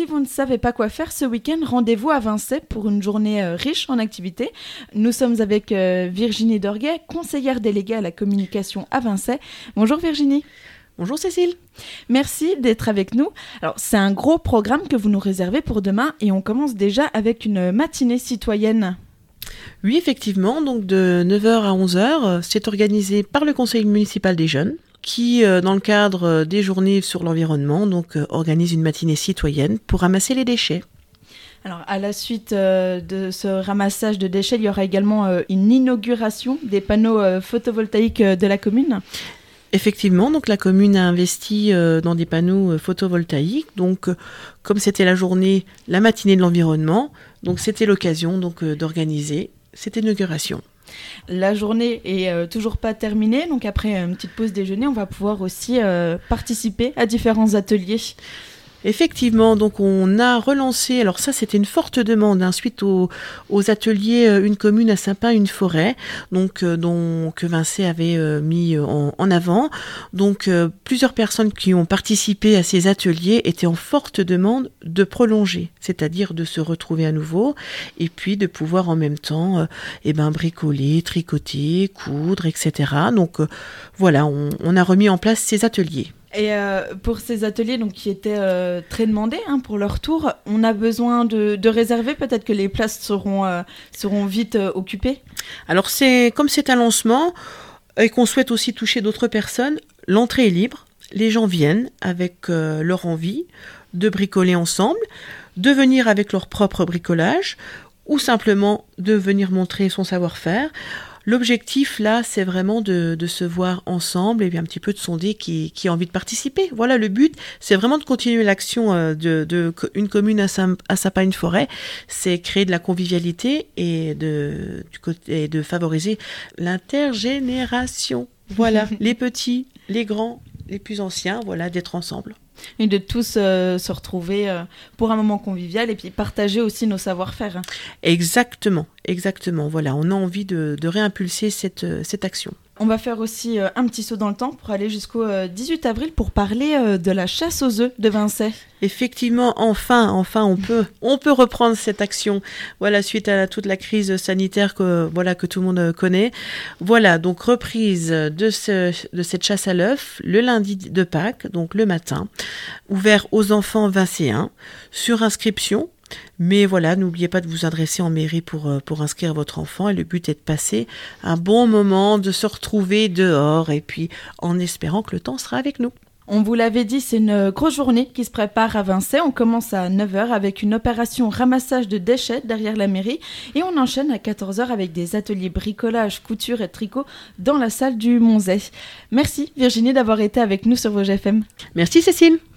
si vous ne savez pas quoi faire ce week-end, rendez-vous à Vinçay pour une journée riche en activités. Nous sommes avec Virginie Dorguet, conseillère déléguée à la communication à Vinçay. Bonjour Virginie. Bonjour Cécile. Merci d'être avec nous. Alors, c'est un gros programme que vous nous réservez pour demain et on commence déjà avec une matinée citoyenne. Oui, effectivement, donc de 9h à 11h, c'est organisé par le Conseil municipal des jeunes qui, dans le cadre des journées sur l'environnement, donc organise une matinée citoyenne pour ramasser les déchets. Alors, à la suite de ce ramassage de déchets, il y aura également une inauguration des panneaux photovoltaïques de la commune. Effectivement, donc la commune a investi dans des panneaux photovoltaïques. Donc, comme c'était la matinée de l'environnement, donc c'était l'occasion donc d'organiser cette inauguration. La journée est toujours pas terminée, donc après une petite pause déjeuner, on va pouvoir aussi participer à différents ateliers. Effectivement, donc on a relancé, alors ça c'était une forte demande, suite aux ateliers Une commune à Saint-Pin, une forêt, donc que Vinçay avait mis en avant. Donc plusieurs personnes qui ont participé à ces ateliers étaient en forte demande de prolonger, c'est-à-dire de se retrouver à nouveau et puis de pouvoir en même temps bricoler, tricoter, coudre, etc. Donc voilà, on a remis en place ces ateliers. Et pour ces ateliers donc, qui étaient très demandés pour leur tour, on a besoin de réserver, peut-être que les places seront vite occupées. Alors comme c'est un lancement et qu'on souhaite aussi toucher d'autres personnes, l'entrée est libre, les gens viennent avec leur envie de bricoler ensemble, de venir avec leur propre bricolage ou simplement de venir montrer son savoir-faire. L'objectif, là, c'est vraiment de se voir ensemble et bien un petit peu de sonder qui a envie de participer. Voilà, le but, c'est vraiment de continuer l'action de Une commune à Saint-Pin, une forêt. C'est créer de la convivialité et de favoriser l'intergénération. Voilà, les petits, les grands, les plus anciens, voilà, d'être ensemble. Et de tous se retrouver pour un moment convivial et puis partager aussi nos savoir-faire. Exactement. Voilà, on a envie de réimpulser cette action. On va faire aussi un petit saut dans le temps pour aller jusqu'au 18 avril pour parler de la chasse aux œufs de Vinçay. Effectivement, enfin, on peut reprendre cette action. Voilà, suite à toute la crise sanitaire que tout le monde connaît. Voilà, donc reprise de cette chasse à l'œuf le lundi de Pâques, donc le matin, ouvert aux enfants vincéens sur inscription. Mais voilà, n'oubliez pas de vous adresser en mairie pour inscrire votre enfant. Et le but est de passer un bon moment, de se retrouver dehors et puis en espérant que le temps sera avec nous. On vous l'avait dit, c'est une grosse journée qui se prépare à Vinçay. On commence à 9h avec une opération ramassage de déchets derrière la mairie et on enchaîne à 14h avec des ateliers bricolage, couture et tricot dans la salle du Monzet. Merci Virginie d'avoir été avec nous sur Vosges FM. Merci Cécile.